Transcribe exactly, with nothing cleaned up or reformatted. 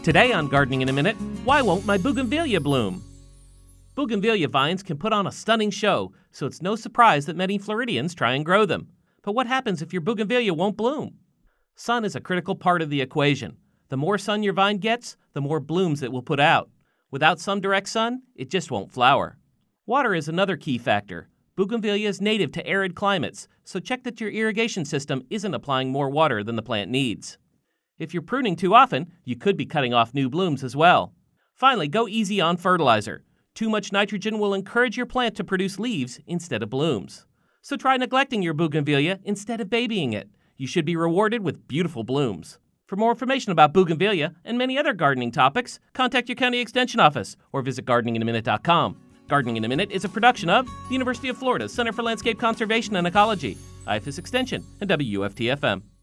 Today on Gardening in a Minute, why won't my bougainvillea bloom? Bougainvillea vines can put on a stunning show, so it's no surprise that many Floridians try and grow them. But what happens if your bougainvillea won't bloom? Sun is a critical part of the equation. The more sun your vine gets, the more blooms it will put out. Without some direct sun, it just won't flower. Water is another key factor. Bougainvillea is native to arid climates, so check that your irrigation system isn't applying more water than the plant needs. If you're pruning too often, you could be cutting off new blooms as well. Finally, go easy on fertilizer. Too much nitrogen will encourage your plant to produce leaves instead of blooms. So try neglecting your bougainvillea instead of babying it. You should be rewarded with beautiful blooms. For more information about bougainvillea and many other gardening topics, contact your county extension office or visit gardening in a minute dot com. Gardening in a Minute is a production of the University of Florida Center for Landscape Conservation and Ecology, I F A S Extension, and W U F T F M.